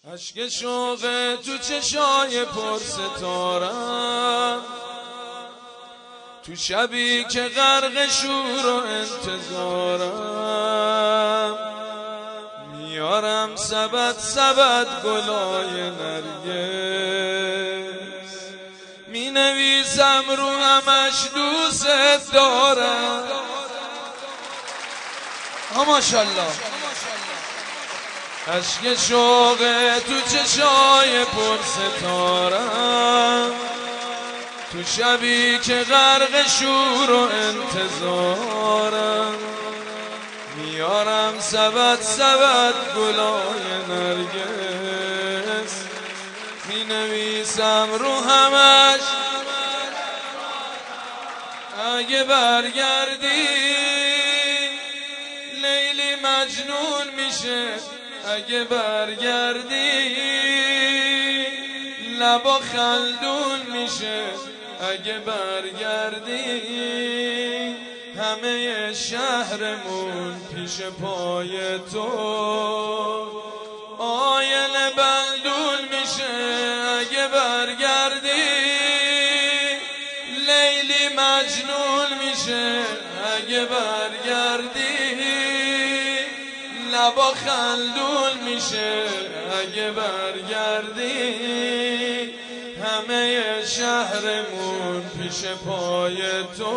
اشک شوق تو چشای پر ستارم، تو شبی که غرق شور و انتظارم، میارم سبد سبد گلای نرگس، می نویسم رو همش دوست دارم. ماشاءالله. اشک شوق تو چشای پر ستارم، تو شبی که غرق شور و انتظارم، میارم سبد سبد گلای نرگس، می نویسم رو همش اگه برگردی لیلی مجنون میشه، اگه برگردی لبا خلدون میشه، اگه برگردی همه شهرمون پیش پای تو آینه بلدون میشه، اگه برگردی لیلی مجنون میشه، اگه برگردی لبا خلدون میشه، اگه برگردی همه شهرمون پیش پای تو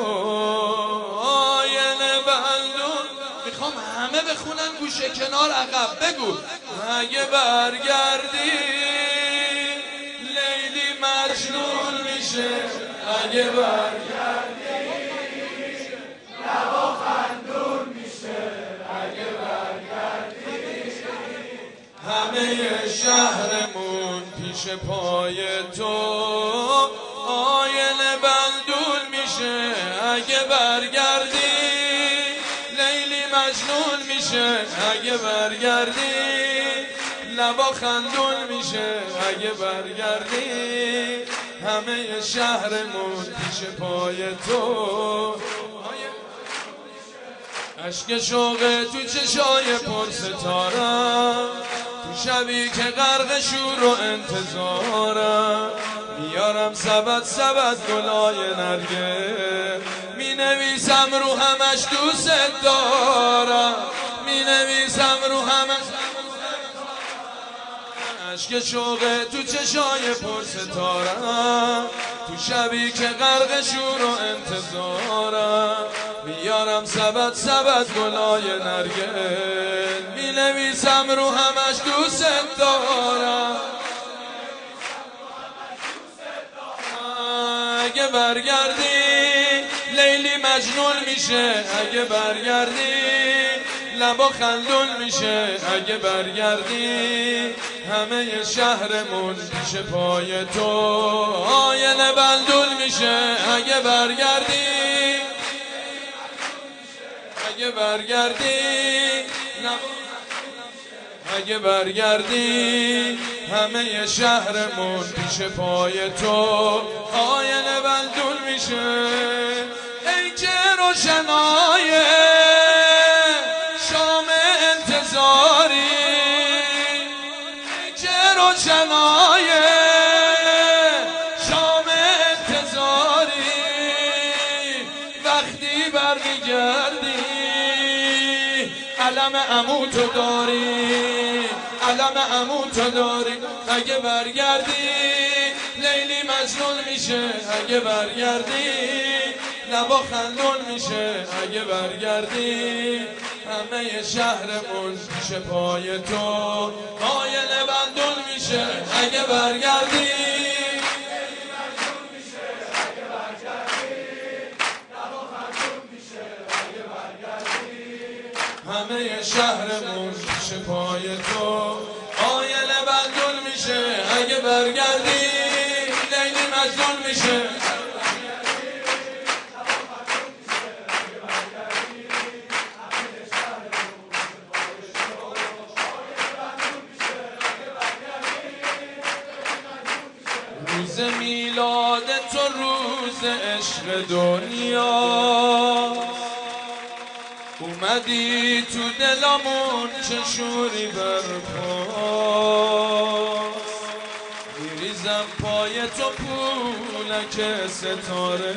آینه بلدون. میخوام همه بخونن گوشه کنار عقب. بگو اگه برگردی لیلی مجنون میشه، اگه برگردی لبا خلدون میشه، اگه برگردی همه شهرمون پیش پای تو آینه بلدون میشه، اگه برگردی لیلی مجنون میشه، اگه برگردی لبا خندون میشه، اگه برگردی همه شهرمون پیش پای تو. اشک شوق تو چشای پر ستارم، تو شبی که غرق شور و انتظارم، میارم سبد سبد گلای نرگس، می نویسم رو همش دوست دارم، می نویسم رو همش. اشک شوق تو چشای پر ستارم، تو شبی که غرق شور و انتظارم، میارم سبد سبد گلای نرگس، می نویسم رو همش دوست دارم، اگه برگردی لیلی مجنون میشه، اگه برگردی لبا خندون میشه، اگه برگردی همه شهرمون پیش پای تو آینه بلدون میشه، اگه برگردی اگه برگردی اگه برگردی همه شهرمون پیش پای تو آینه بلدون میشه. ای که روشنای شام انتظاری، ای که روشنای شام انتظاری، وقتی برمیگردی علم عمو تو داری، علم عمو تو داری، اگه برگردی لیلی مجنون میشه، اگه برگردی لبا خندون میشه، اگه برگردی همه شهرمون پیش پای تو آینه بلدون میشه، اگه برگردی همه شهرمون پیش پای تو آینه بلدون میشه، اگه برگردی لیلی مجنون میشه. روز میلاد تو روز عشق دنیا، اومدی تو دلمون چه شوری برپا پای تو پولک ستاره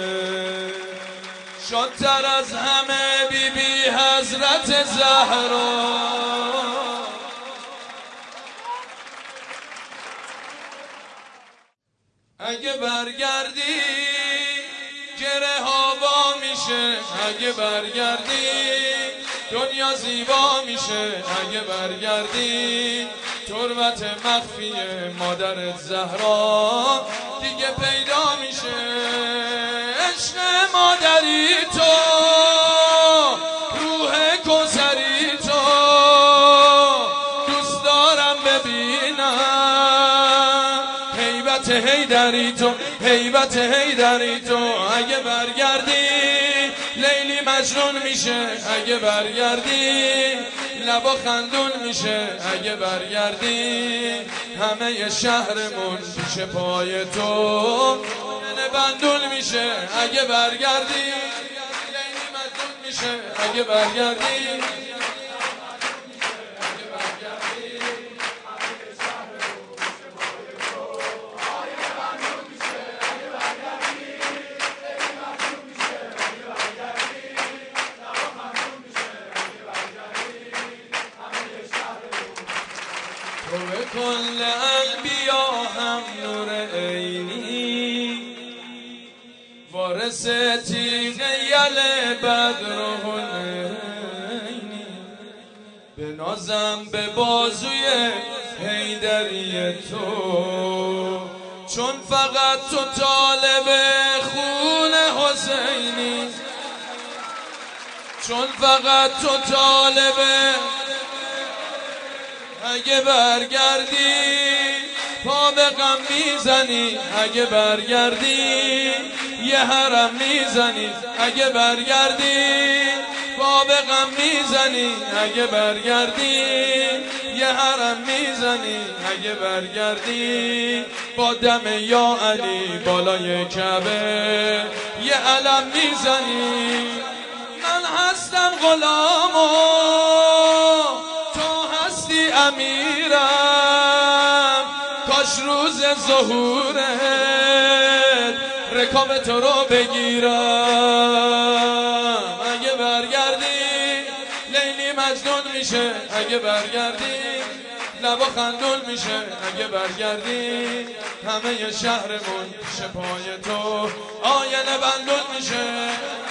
شادتر از همه بی بی حضرت زهرا اگه برگردی گره ها وا میشه اگه برگردی دنیا زیبا میشه اگه برگردی تربت مخفی مادرت زهرا دیگه پیدا میشه عشق مادری تو روح کوثری تو دوست دارم ببینم هیبت حیدری تو هیبت حیدری تو اگه برگردی لیلی مجنون میشه اگه برگردی لبا خندون میشه اگه برگردی همه شهرمون پیش پای تو بندون میشه اگه برگردی لیلی مجنون میشه اگه برگردی تو به کل انبیا هم نور عینی وارث تیغ یل بدر و حنینی به نازم به بازوی حیدری تو چون فقط تو طالب خون حسینی چون فقط تو طالب اگه برگردی پا به غم میزنی اگه برگردی یه حرم میزنی اگه برگردی پا به غم میزنی اگه برگردی یه حرم میزنی اگه برگردی با دم یا علی بالای کعبه یه علم میزنی من هستم غلامو امیرم کاش روز ظهورت رکاب تو رو بگیرم اگه برگردی لیلی مجنون میشه اگه برگردی لبا خندون میشه اگه برگردی همه شهرمون پیش پای تو آینه بندون میشه